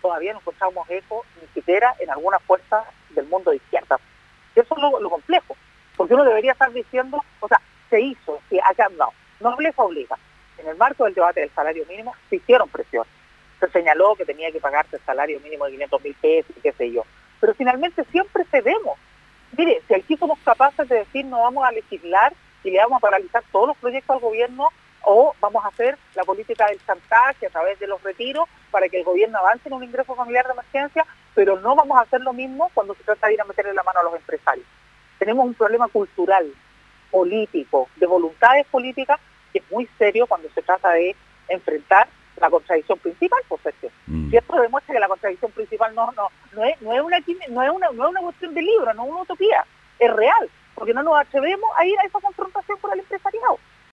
todavía no encontramos eco ni siquiera en algunas fuerzas del mundo de izquierda. Eso es lo complejo, porque uno debería estar diciendo, o sea, se hizo, que acá no les obliga. En el marco del debate del salario mínimo se hicieron presiones. Se señaló que tenía que pagarse el salario mínimo de 500.000 pesos y qué sé yo. Pero finalmente siempre cedemos. Mire, si aquí somos capaces de decir no vamos a legislar y le vamos a paralizar todos los proyectos al gobierno, o vamos a hacer la política del chantaje a través de los retiros para que el gobierno avance en un ingreso familiar de emergencia, pero no vamos a hacer lo mismo cuando se trata de ir a meterle la mano a los empresarios. Tenemos un problema cultural, político, de voluntades políticas, que es muy serio cuando se trata de enfrentar la contradicción principal, pues si esto demuestra que la contradicción principal no es una cuestión de libro, no es una utopía, es real, porque no nos atrevemos a ir a esa confrontación con el empresariado.